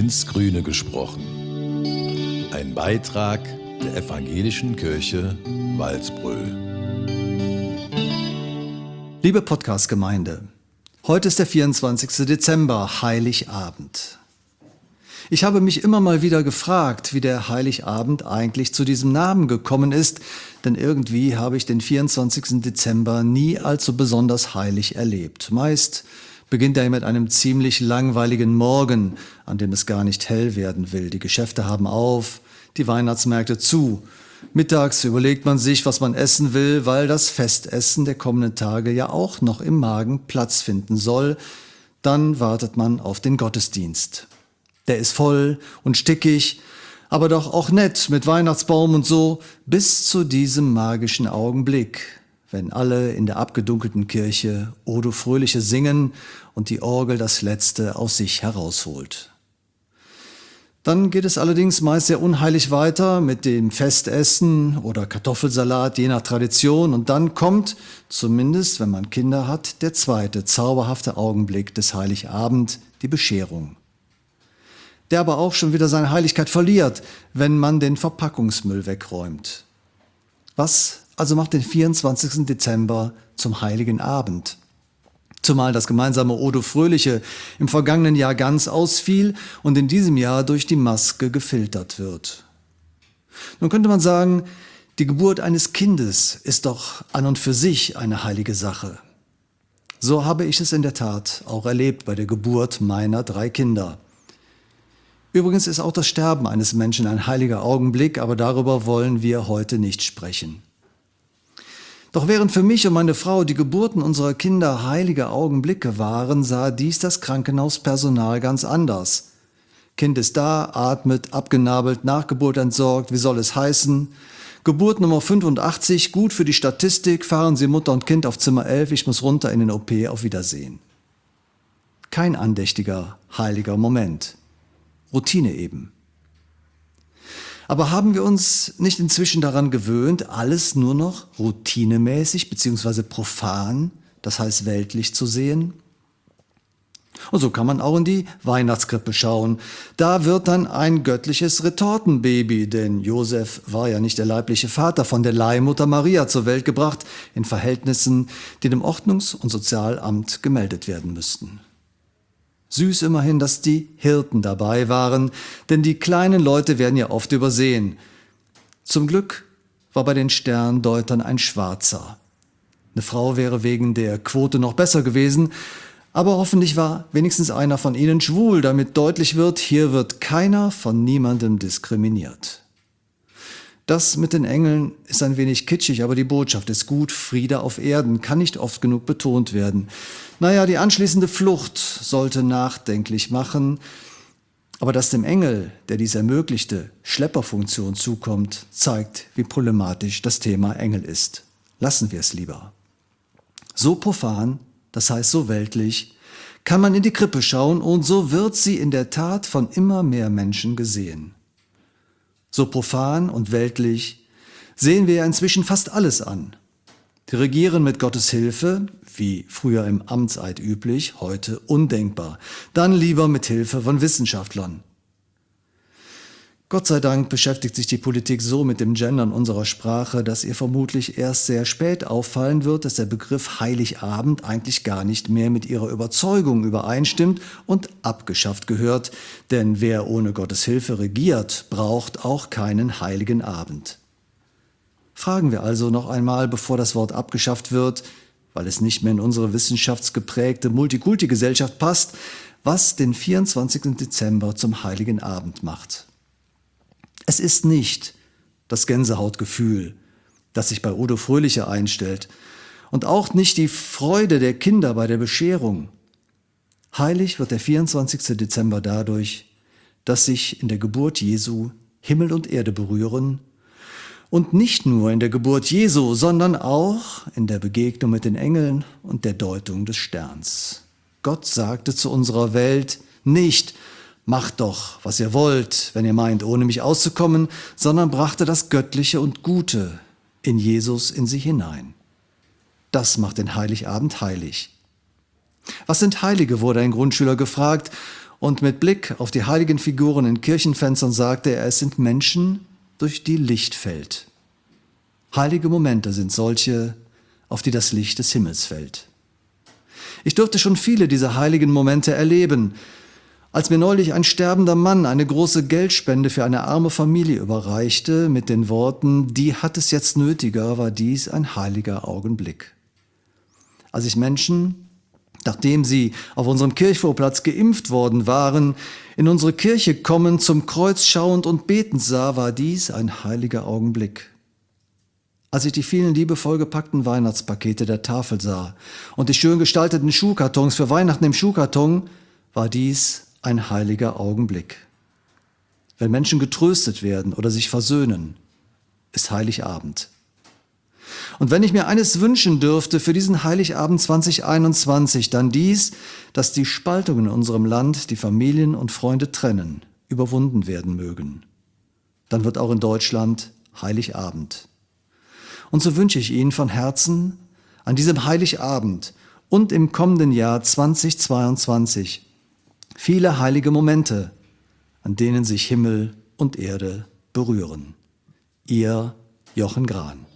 ins Grüne gesprochen. Ein Beitrag der Evangelischen Kirche Walsbröl. Liebe Podcast-Gemeinde, heute ist der 24. Dezember, Heiligabend. Ich habe mich immer mal wieder gefragt, wie der Heiligabend eigentlich zu diesem Namen gekommen ist, denn irgendwie habe ich den 24. Dezember nie als so besonders heilig erlebt. Meist beginnt er mit einem ziemlich langweiligen Morgen, an dem es gar nicht hell werden will. Die Geschäfte haben auf, die Weihnachtsmärkte zu. Mittags überlegt man sich, was man essen will, weil das Festessen der kommenden Tage ja auch noch im Magen Platz finden soll. Dann wartet man auf den Gottesdienst. Der ist voll und stickig, aber doch auch nett mit Weihnachtsbaum und so, bis zu diesem magischen Augenblick, wenn alle in der abgedunkelten Kirche O du Fröhliche singen und die Orgel das Letzte aus sich herausholt. Dann geht es allerdings meist sehr unheilig weiter mit dem Festessen oder Kartoffelsalat, je nach Tradition. Und dann kommt, zumindest wenn man Kinder hat, der zweite zauberhafte Augenblick des Heiligabend, die Bescherung. Der aber auch schon wieder seine Heiligkeit verliert, wenn man den Verpackungsmüll wegräumt. Was also macht den 24. Dezember zum Heiligen Abend? Zumal das gemeinsame O du Fröhliche im vergangenen Jahr ganz ausfiel und in diesem Jahr durch die Maske gefiltert wird. Nun könnte man sagen, die Geburt eines Kindes ist doch an und für sich eine heilige Sache. So habe ich es in der Tat auch erlebt bei der Geburt meiner 3 Kinder. Übrigens ist auch das Sterben eines Menschen ein heiliger Augenblick, aber darüber wollen wir heute nicht sprechen. Doch während für mich und meine Frau die Geburten unserer Kinder heilige Augenblicke waren, sah dies das Krankenhauspersonal ganz anders. Kind ist da, atmet, abgenabelt, nach Geburt entsorgt, wie soll es heißen? Geburt Nummer 85, gut für die Statistik, fahren Sie Mutter und Kind auf Zimmer 11, ich muss runter in den OP, auf Wiedersehen. Kein andächtiger, heiliger Moment. Routine eben. Aber haben wir uns nicht inzwischen daran gewöhnt, alles nur noch routinemäßig bzw. profan, das heißt weltlich zu sehen? Und so kann man auch in die Weihnachtskrippe schauen. Da wird dann ein göttliches Retortenbaby, denn Josef war ja nicht der leibliche Vater, von der Leihmutter Maria zur Welt gebracht, in Verhältnissen, die dem Ordnungs- und Sozialamt gemeldet werden müssten. Süß immerhin, dass die Hirten dabei waren, denn die kleinen Leute werden ja oft übersehen. Zum Glück war bei den Sterndeutern ein Schwarzer. Eine Frau wäre wegen der Quote noch besser gewesen, aber hoffentlich war wenigstens einer von ihnen schwul, damit deutlich wird, hier wird keiner von niemandem diskriminiert. Das mit den Engeln ist ein wenig kitschig, aber die Botschaft ist gut, Friede auf Erden, kann nicht oft genug betont werden. Naja, die anschließende Flucht sollte nachdenklich machen, aber dass dem Engel, der dies ermöglichte, Schlepperfunktion zukommt, zeigt, wie problematisch das Thema Engel ist. Lassen wir es lieber. So profan, das heißt so weltlich, kann man in die Krippe schauen und so wird sie in der Tat von immer mehr Menschen gesehen. So profan und weltlich sehen wir ja inzwischen fast alles an. Die regieren mit Gottes Hilfe, wie früher im Amtseid üblich, heute undenkbar. Dann lieber mit Hilfe von Wissenschaftlern. Gott sei Dank beschäftigt sich die Politik so mit dem Gendern unserer Sprache, dass ihr vermutlich erst sehr spät auffallen wird, dass der Begriff Heiligabend eigentlich gar nicht mehr mit ihrer Überzeugung übereinstimmt und abgeschafft gehört. Denn wer ohne Gottes Hilfe regiert, braucht auch keinen heiligen Abend. Fragen wir also noch einmal, bevor das Wort abgeschafft wird, weil es nicht mehr in unsere wissenschaftsgeprägte Multikulti-Gesellschaft passt, was den 24. Dezember zum heiligen Abend macht. Es ist nicht das Gänsehautgefühl, das sich bei O du Fröhliche einstellt, und auch nicht die Freude der Kinder bei der Bescherung. Heilig wird der 24. Dezember dadurch, dass sich in der Geburt Jesu Himmel und Erde berühren und nicht nur in der Geburt Jesu, sondern auch in der Begegnung mit den Engeln und der Deutung des Sterns. Gott sagte zu unserer Welt nicht: Macht doch, was ihr wollt, wenn ihr meint, ohne mich auszukommen, sondern brachte das Göttliche und Gute in Jesus in sie hinein. Das macht den Heiligabend heilig. Was sind Heilige, wurde ein Grundschüler gefragt, Und mit Blick auf die heiligen Figuren in Kirchenfenstern sagte er, es sind Menschen, durch die Licht fällt. Heilige Momente sind solche, auf die das Licht des Himmels fällt. Ich durfte schon viele dieser heiligen Momente erleben. Als mir neulich ein sterbender Mann eine große Geldspende für eine arme Familie überreichte, mit den Worten, die hat es jetzt nötiger, war dies ein heiliger Augenblick. Als ich Menschen, nachdem sie auf unserem Kirchvorplatz geimpft worden waren, in unsere Kirche kommen, zum Kreuz schauend und betend sah, war dies ein heiliger Augenblick. Als ich die vielen liebevoll gepackten Weihnachtspakete der Tafel sah und die schön gestalteten Schuhkartons für Weihnachten im Schuhkarton, war dies ein heiliger Augenblick. Wenn Menschen getröstet werden oder sich versöhnen, ist Heiligabend. Und wenn ich mir eines wünschen dürfte für diesen Heiligabend 2021, dann dies, dass die Spaltungen in unserem Land, die Familien und Freunde trennen, überwunden werden mögen. Dann wird auch in Deutschland Heiligabend. Und so wünsche ich Ihnen von Herzen an diesem Heiligabend und im kommenden Jahr 2022 viele heilige Momente, an denen sich Himmel und Erde berühren. Ihr Jochen Grahn.